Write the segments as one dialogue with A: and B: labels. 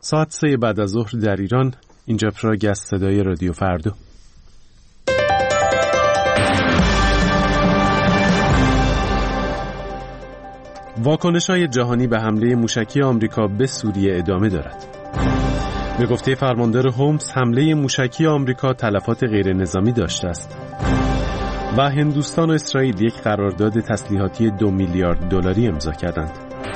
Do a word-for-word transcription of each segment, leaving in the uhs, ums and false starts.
A: ساعت سه بعد از ظهر در ایران. اینجا پراگ از صدای رادیو فردا. واکنش‌های جهانی به حمله موشکی آمریکا به سوریه ادامه دارد. به گفته فرماندار هومس، حمله موشکی آمریکا تلفات غیر نظامی داشته است. و هندوستان و اسرائیل یک قرارداد تسلیحاتی دو میلیارد دلاری امضا کردند.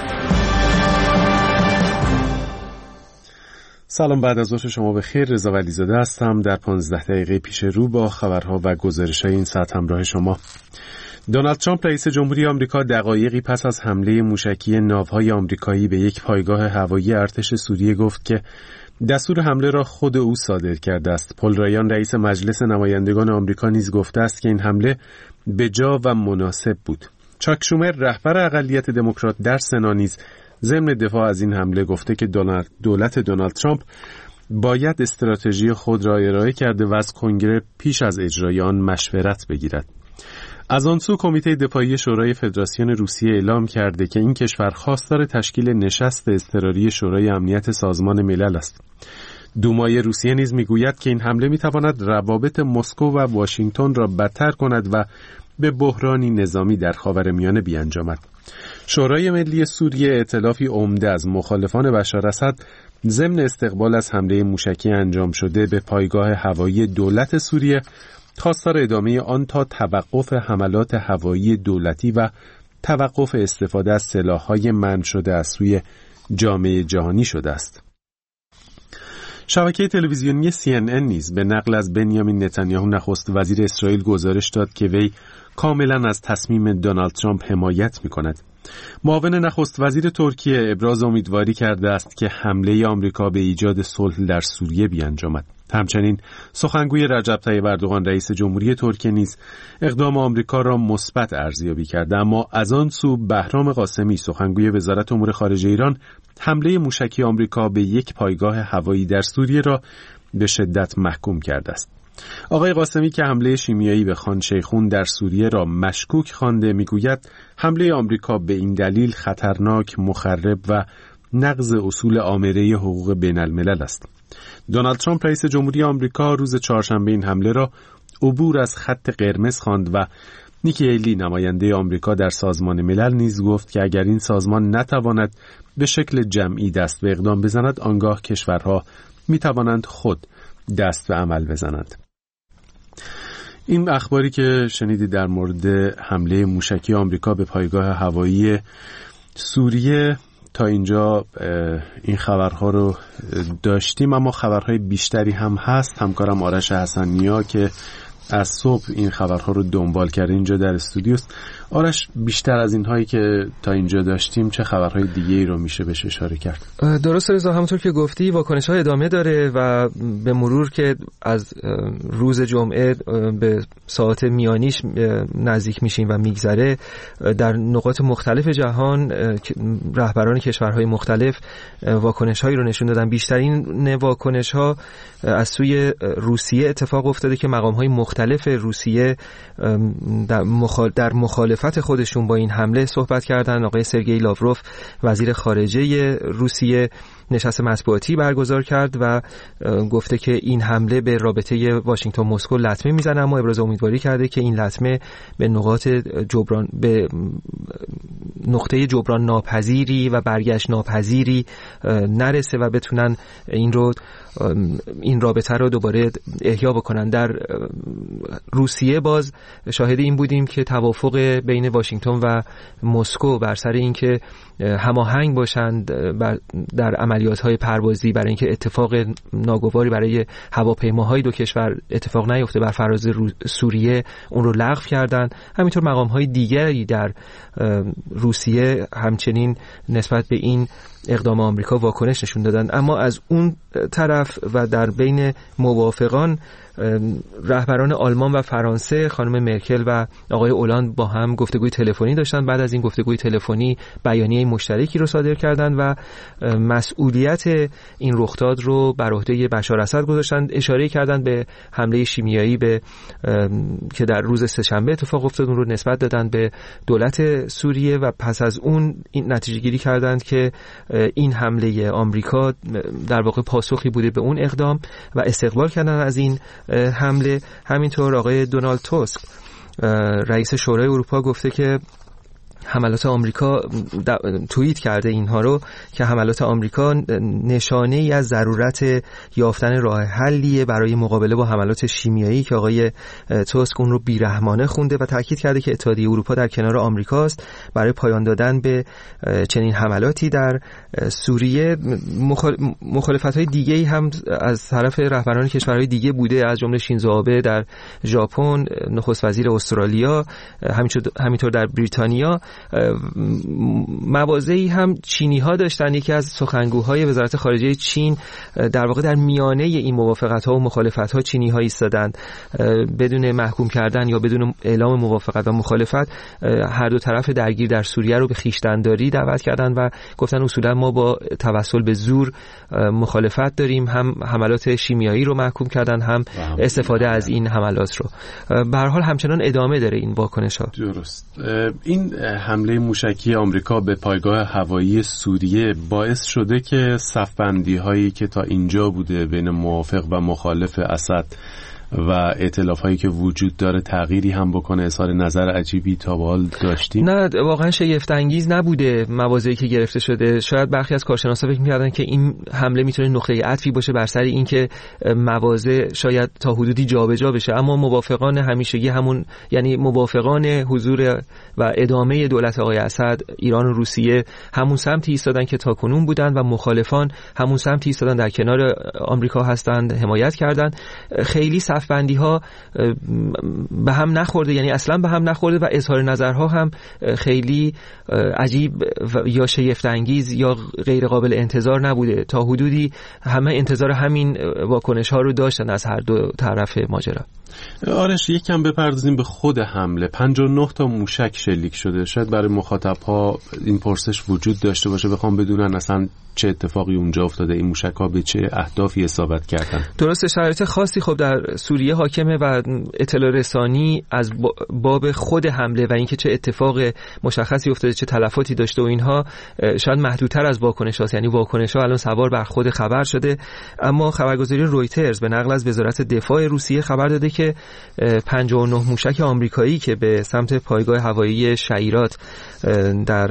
A: سلام، بعد از ظهر شما بخیر. رضا ولیزاده هستم. در پانزده دقیقه پیش رو با خبرها و گزارش‌های این ساعت همراه شما. دونالد ترامپ رئیس جمهوری آمریکا دقایقی پس از حمله موشکی ناوهای آمریکایی به یک پایگاه هوایی ارتش سوریه گفت که دستور حمله را خود او صادر کرده است. پل رایان رئیس مجلس نمایندگان آمریکا نیز گفته است که این حمله بجا و مناسب بود. چاک شومر رهبر اقلیت دموکرات در سنا نیز ضمن دفاع از این حمله گفته که دولت دونالد ترامپ باید استراتژی خود را ارائه کرده و از کنگره پیش از اجرای آن مشورت بگیرد. از آن سو کمیته دفاعی شورای فدراسیون روسیه اعلام کرده که این کشور خواستار تشکیل نشست اضطراری شورای امنیت سازمان ملل است. دومای روسیه نیز میگوید که این حمله میتواند روابط مسکو و واشنگتن را بدتر کند و به بحرانی نظامی در خاورمیانه بیانجامد. شورای ملی سوریه ائتلافی عمده از مخالفان بشار اسد ضمن استقبال از حمله موشکی انجام شده به پایگاه هوایی دولت سوریه خواستار ادامه آن تا توقف حملات هوایی دولتی و توقف استفاده از سلاح‌های منع شده از سوی جامعه جهانی شده است. شبکه تلویزیونی سی ان ان نیز به نقل از بنیامین نتانیاهو نخست وزیر اسرائیل گزارش داد که وی کاملا از تصمیم دونالد ترامپ حمایت می‌کند. معاون نخست وزیر ترکیه ابراز امیدواری کرده است که حمله آمریکا به ایجاد صلح در سوریه بیانجامد. همچنین سخنگوی رجب طیب اردوغان رئیس جمهوری ترکیه نیز اقدام آمریکا را مثبت ارزیابی کرده، اما از آن سو بهرام قاسمی سخنگوی وزارت امور خارجه ایران حمله موشکی آمریکا به یک پایگاه هوایی در سوریه را به شدت محکوم کرده است. آقای قاسمی که حمله شیمیایی به خان شیخون در سوریه را مشکوک خوانده میگوید حمله آمریکا به این دلیل خطرناک، مخرب و نقض اصول آمره حقوق بین الملل است. دونالد ترامپ رئیس جمهوری آمریکا روز چهارشنبه این حمله را عبور از خط قرمز خواند و نیکی هیلی نماینده آمریکا در سازمان ملل نیز گفت که اگر این سازمان نتواند به شکل جمعی دست به اقدام بزند، آنگاه کشورها می توانند خود دست به عمل بزنند. این اخباری که شنیدید در مورد حمله موشکی آمریکا به پایگاه هوایی سوریه، تا اینجا این خبرها رو داشتیم، اما خبرهای بیشتری هم هست. همکارم آرش حسنیا که از صبح این خبرها رو دنبال کرده اینجا در استودیوست. آرش، بیشتر از اینهایی که تا اینجا داشتیم چه خبرهای دیگه‌ای رو میشه بهش اشاره کرد؟
B: درست رضا، همونطور که گفتی واکنش‌ها ادامه داره و به مرور که از روز جمعه به ساعات میانیش نزدیک میشیم و میگذره، در نقاط مختلف جهان رهبران کشورهای مختلف واکنش‌هایی رو نشون دادن. بیشترین واکنش‌ها از سوی روسیه اتفاق افتاده که مقام‌های مختلف روسیه در مخالفت در مخالفت خودشون با این حمله صحبت کردن. آقای سرگئی لاوروف وزیر خارجه روسیه نشست مطبوعاتی برگزار کرد و گفته که این حمله به رابطه واشنگتن مسکو لطمه میزنه، اما ابراز امیدواری کرده که این لطمه به نقاط جبران به نقطه جبران ناپذیری و برگشت ناپذیری نرسه و بتونن این رو این رابطه رو دوباره احیا بکنن. در روسیه باز شاهد این بودیم که توافق بین واشنگتن و مسکو بر سر این که هماهنگ باشند در عملیات‌های پروازی برای اینکه اتفاق ناگواری برای هواپیماهای دو کشور اتفاق نیفته بر فراز سوریه، اون رو لغو کردند. همینطور مقام‌های دیگری در روسیه همچنین نسبت به این اقدام آمریکا واکنش نشون دادن. اما از اون طرف و در بین موافقان رهبران آلمان و فرانسه، خانم مرکل و آقای اولاند با هم گفتگوی تلفنی داشتن. بعد از این گفتگوی تلفنی بیانیه مشترکی رو صادر کردند و مسئولیت این رخداد رو بر عهده بشار اسد گذاشتند. اشاره کردند به حمله شیمیایی به که در روز سه‌شنبه اتفاق افتاد، اون رو نسبت دادن به دولت سوریه و پس از اون این نتیجه گیری کردند که این حمله آمریکا در واقع پاسخی بوده به اون اقدام و استقبال کردن از این حمله. همینطور آقای دونالد توسک رئیس شورای اروپا گفته که حملات آمریکا، توییت کرده اینها رو که حملات آمریکا نشانه ای از ضرورت یافتن راه حلیه برای مقابله با حملات شیمیایی که آقای توسک اون رو بیرحمانه خونده و تاکید کرده که اتحادیه اروپا در کنار آمریکاست برای پایان دادن به چنین حملاتی در سوریه. مخالفت‌های دیگه‌ای هم از طرف رهبران کشورهای دیگه بوده، از جمله شینزو آبه در ژاپن، نخست وزیر استرالیا، همینطور در بریتانیا. مواضعی هم چینی ها داشتن. یکی از سخنگوهای وزارت خارجه چین در واقع در میانه این موافقت ها و مخالفت ها چینی ها ایستادند، بدون محکوم کردن یا بدون اعلام موافقت و مخالفت هر دو طرف درگیر در سوریه رو به خویشتن‌داری دعوت کردن و گفتن اصولا ما با توسل به زور مخالفت داریم. هم حملات شیمیایی رو محکوم کردن، هم استفاده از این حملات رو. به هر حال همچنان ادامه داره این واکنش ها.
A: درست. این حمله موشکی آمریکا به پایگاه هوایی سوریه باعث شده که صف‌بندی هایی که تا اینجا بوده بین موافق و مخالف اسد و ائتلاف هایی که وجود داره تغییری هم بکنه؟ اظهار نظر عجیبی تا به حال داشتیم.
B: نه واقعا شگفت انگیز نبوده مواضعی که گرفته شده. شاید برخی از کارشناسا فکر می‌کردن که این حمله میتونه نقطه عطفی باشه بر سر این که مواضع شاید تا حدودی جابجا بشه، اما موافقان همیشگی همون، یعنی موافقان حضور و ادامه دولت آقای اسد، ایران و روسیه، همون سمتی ایستادن که تاکنون بودن و مخالفان همون سمتی ایستادن، در کنار آمریکا هستند، حمایت کردند. خیلی صف‌بندی ها به هم نخورده، یعنی اصلا به هم نخورده و اظهار نظرها هم خیلی عجیب یا شگفت انگیز یا غیر قابل انتظار نبوده. تا حدودی همه انتظار همین واکنش ها رو داشتن از هر دو طرف ماجرا.
A: آرش یکم بپردازیم به خود حمله. پنجاه و نه تا موشک شلیک شده. شاید برای مخاطب ها این پرسش وجود داشته باشه، بخوام بدونن اصلا چه اتفاقی اونجا افتاده، این موشک ها به چه اهدافی اصابت کردن.
B: درسته، شرایط خاصی خب در سوریه حاکمه و اطلاع رسانی از باب خود حمله و اینکه چه اتفاق مشخصی افتاده، چه تلفاتی داشته و اینها شاید محدودتر از واکنش هاست. یعنی واکنش ها الان سوار بر خود خبر شده. اما خبرگزاری رویترز به نقل از وزارت دفاع روسیه خبر داده که پنجاه و نه موشک آمریکایی که به سمت پایگاه هوایی شیرات در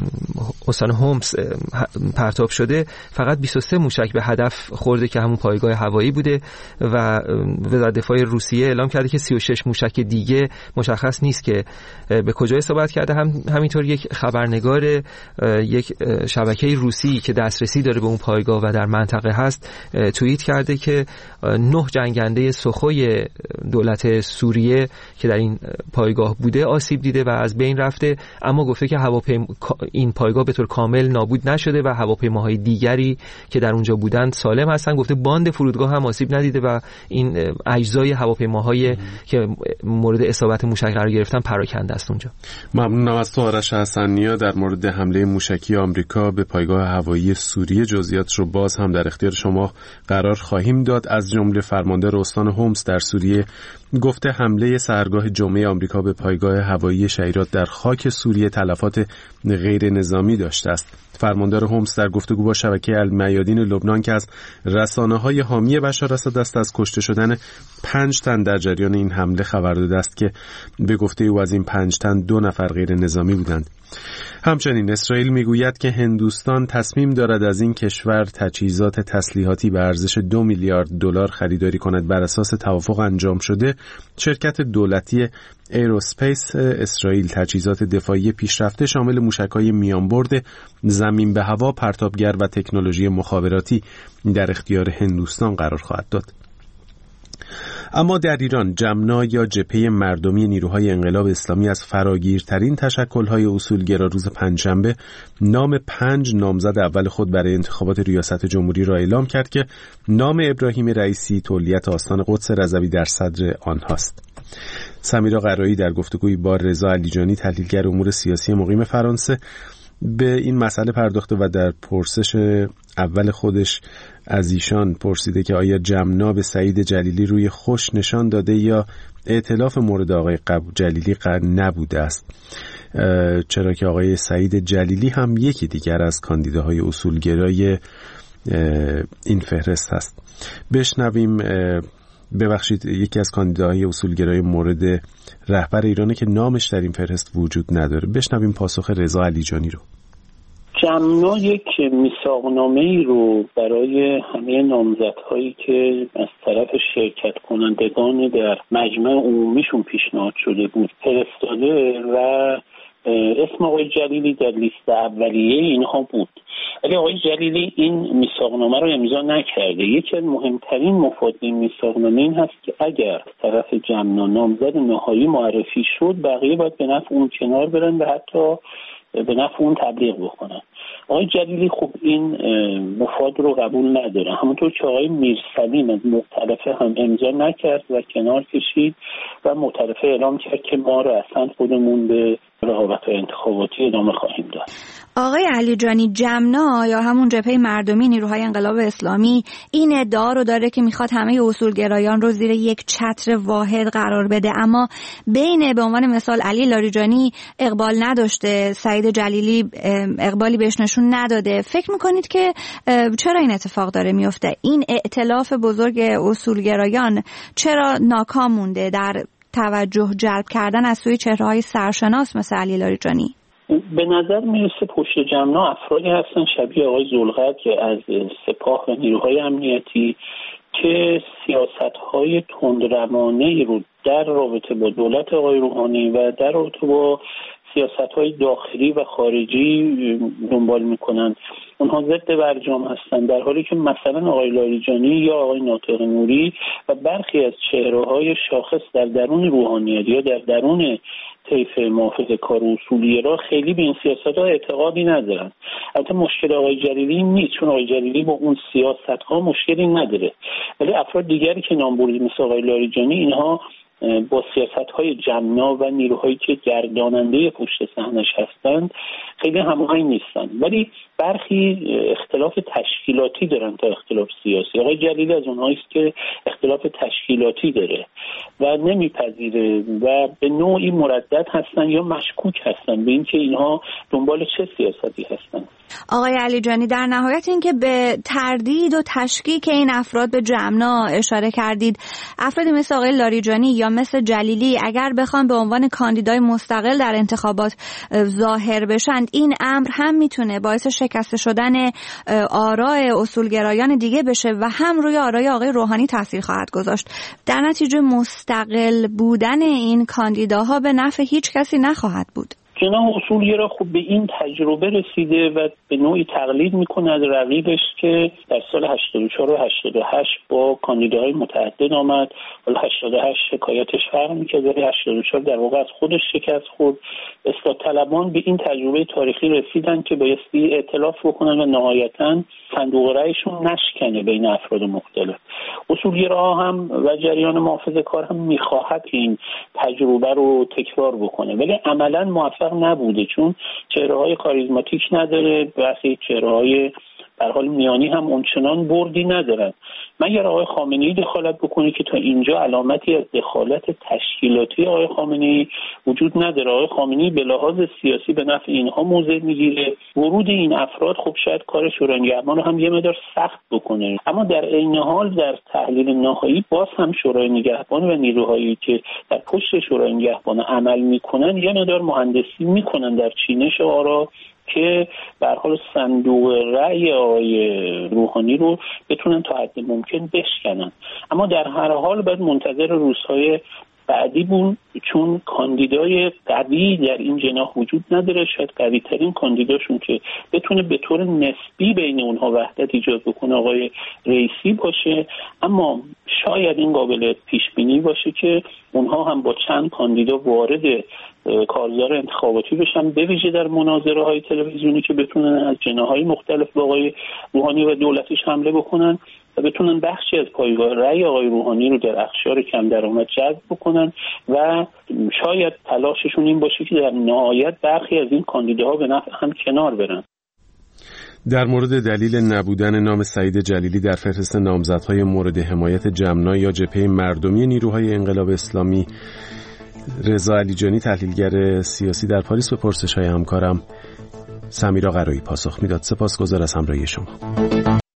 B: استان هومس پرتاب شده، فقط بیست و سه موشک به هدف خورده که همون پایگاه هوایی بوده و وزارت دفاع روسیه اعلام کرده که سی و شش موشک دیگه مشخص نیست که به کجا اصابت کرده. هم همینطور یک خبرنگار یک شبکه روسی که دسترسی داره به اون پایگاه و در منطقه هست توییت کرده که نه جنگنده سخوی دولت سوریه که در این پایگاه بوده آسیب دیده و از بین رفته، اما گفته که هواپیما این پایگاه به طور کامل نابود نشده و هواپیماهای دیگری که در اونجا بودند سالم هستن. گفته باند فرودگاه هم آسیب ندیده و این اجزای هواپیماهای که مورد اصابت موشک قرار گرفتن پراکنده است اونجا.
A: ممنونم از تو آرش حسنیا. در مورد حمله موشکی آمریکا به پایگاه هوایی سوریه جزئیات رو باز هم در اختیار شما قرار خواهیم داد. از جمله فرماندار استان هومس در سوریه گفته حمله سحرگاه جمعه آمریکا به پایگاه هوایی شیرات در خاک سوریه تلفات غیر نظامی داشته است. فرماندار هومس در گفتگو با شبکه المیادین لبنان که از رسانه‌های حامی بشار اسد است از کشته شدن پنج تن در جریان این حمله خبر داده است که به گفته او از این پنج تن دو نفر غیر نظامی بودند. همچنین اسرائیل میگوید که هندوستان تصمیم دارد از این کشور تجهیزات تسلیحاتی به ارزش دو میلیارد دلار خریداری کند. بر اساس توافق انجام شده شرکت دولتی ایروسپیس اسرائیل تجهیزات دفاعی پیشرفته شامل موشک‌های میانبرد زمین به هوا، پرتابگر و تکنولوژی مخابراتی در اختیار هندوستان قرار خواهد داد. اما در ایران جمنا یا جبهه مردمی نیروهای انقلاب اسلامی از فراگیرترین تشکل‌های اصولگرا روز پنجشنبه نام پنج نامزد اول خود برای انتخابات ریاست جمهوری را اعلام کرد که نام ابراهیم رئیسی تولیت آستان قدس رضوی در صدر آنهاست. سمیرا قرایی در گفتگویی با رضا علیجانی تحلیلگر امور سیاسی مقیم فرانسه به این مسئله پرداخته و در پرسش اول خودش از ایشان پرسیده که آیا جمنا به سعید جلیلی روی خوش نشان داده یا ائتلاف مورد آقای جلیلی نبوده است، چرا که آقای سعید جلیلی هم یکی دیگر از کاندیداهای اصولگرای این فهرست هست. بشنویم، ببخشید یکی از کاندیداهای اصولگرای مورد رهبر ایرانه که نامش در این فهرست وجود نداره. بشنویم پاسخ رضا علیجانی رو.
C: جمنا یک میثاقنامه‌ای رو برای همه نامزدهایی که از طرف شرکت کنندگان در مجمع عمومیشون پیشنهاد شده بود فرستاده و اسم آقای جلیلی در لیست اولیه اینها بود، ولی آقای جلیلی این میثاقنامه رو امضا نکرده. یکی از مهمترین مفاد این میثاقنامه این هست که اگر طرف جمنا نامزد نهایی معرفی شد، بقیه باید به نفع اون کنار برن و حتی به نفع اون تبلیغ بکنن. آقای جلیلی خب این مفاد رو قبول نداره، همونطور که آقای میرسلیم از مختلفه هم امضا نکرد و کنار کشید و مختلفه اعلام کرد که ما رو اصلا خودمون به رقابت‌های انتخاباتی ادامه خواهیم داد.
D: آقای علیجانی، جمنا یا همون جبهه مردمی نیروهای انقلاب اسلامی این ادعا رو داره که میخواد همه اصولگرایان رو زیر یک چتر واحد قرار بده، اما بین به عنوان مثال علی لاریجانی اقبال نداشته، سعید جلیلی اقبالی بهش نشون نداده. فکر میکنید که چرا این اتفاق داره میفته؟ این ائتلاف بزرگ اصولگرایان چرا ناکام مونده در توجه جلب کردن از سوی چهره‌های سرشناس مثل علی لاریجانی؟
C: به نظر میرسه پشت جمنا افرادی هستن شبیه آقای ذوالقدر که از سپاه و نیروهای امنیتی که سیاست‌های تندروانه‌ای رو در رابطه با دولت آقای روحانی و در رابطه با سیاست‌های داخلی و خارجی دنبال میکنن. اونها ضد برجام هستن، در حالی که مثلا آقای لاریجانی یا آقای ناطق نوری و برخی از چهره‌های شاخص در درون روحانیت یا در درون طیف محافظه‌کار و اصولگرا خیلی به این سیاست‌ها اعتقادی ندارن. البته مشکل آقای جلیلی نیست، چون آقای جلیلی با اون سیاست‌ها مشکلی نداره، ولی افراد دیگری که نام بردیم مثل آقای لاریجانی اینها با سیاست‌های جمنا و نیروهایی که گرداننده پشت صحنه‌اش هستند خیلی هماهنگ نیستن، ولی برخی اختلاف تشکیلاتی دارن تا اختلاف سیاسی. آقای جلیلی از اونهایی است که اختلاف تشکیلاتی داره و نمیپذیره و به نوعی مردد هستن یا مشکوک هستن به اینکه اینها دنبال چه سیاستی هستن.
D: آقای علیجانی، در نهایت این که به تردید و تشکیک این افراد به جمنا اشاره کردید، افرادی مثل آقای لاریجانی یا مثل جلیلی اگر بخوان به عنوان کاندیدای مستقل در انتخابات ظاهر بشن، این امر هم میتونه باعث شکسته شدن آراء اصولگرایان دیگه بشه و هم روی آراء آقای روحانی تاثیر خواهد گذاشت. در نتیجه مستقل بودن این کاندیداها به نفع هیچ کسی نخواهد بود.
C: جناح اصولگرا خوب به این تجربه رسیده و به نوعی تقلید میکنه از رقیبش که در سال هشتاد و چهار و هشتاد و هشت با کاندیداهای متعدد آمد. حالا هشتاد و هشت شکایتش فرق میکرد، ولی هشتاد و چهار در واقع از خودش شکست خورد. اصلاح طلبان به این تجربه تاریخی رسیدن که بایستی ائتلاف بکنن و نهایتاً صندوق رأیشون نشکنه بین افراد مختلف. اصولگراها هم و جریان محافظه‌کار هم میخواهد این تجربه رو تکرار بکنه، ولی عملاً موفق نبوده، چون چهره‌های کاریزماتیک نداره، بحثی چهره‌های در حال میانی هم اونچنان بردی ندارن. مگر آقای خامنه‌ای دخالت بکنه که تا اینجا علامتی از دخالت تشکیلاتی آقای خامنه‌ای وجود نداره. آقای خامنه‌ای به لحاظ سیاسی به نفع اینها موضع میگیره. ورود این افراد خب شاید کار شورای نگهبان رو هم یه مقدار سخت بکنه، اما در عین حال در تحلیل نهایی باز هم شورای نگهبان و نیروهایی که در پشت شورای نگهبان عمل میکنن یه مقدار مهندسی میکنن در چینش آرا که به هر حال صندوق رأی آقای روحانی رو بتونن تا حد ممکن بشکنن. اما در هر حال باید منتظر روزهای بعدی بود، چون کاندیدای قوی در این جناح وجود نداره. شاید قوی ترین کاندیداشون که بتونه به طور نسبی بین اونها وحدت ایجاد بکنه آقای رئیسی باشه، اما شاید این قابل پیش بینی باشه که اونها هم با چند کاندیدا وارد کارزار انتخاباتی بشن، به ویژه در مناظره های تلویزیونی که بتونن از جناح‌های مختلف با آقای روحانی و دولتش حمله بکنن و بتونن بخشی از پایگاه رأی آقای روحانی رو در اقشار کم درآمد جذب بکنن و شاید تلاششون این باشه که در نهایت برخی از این کاندیداها به نفع هم کنار برن.
A: در مورد دلیل نبودن نام سعید جلیلی در فهرست نامزدهای مورد حمایت جمنا یا جبهه مردمی نیروهای انقلاب اسلامی، رضا علیجانی تحلیلگر سیاسی در پاریس به پرسش‌های همکارم سمیرا قرایی پاسخ میداد. سپاسگزار از همراهی شما.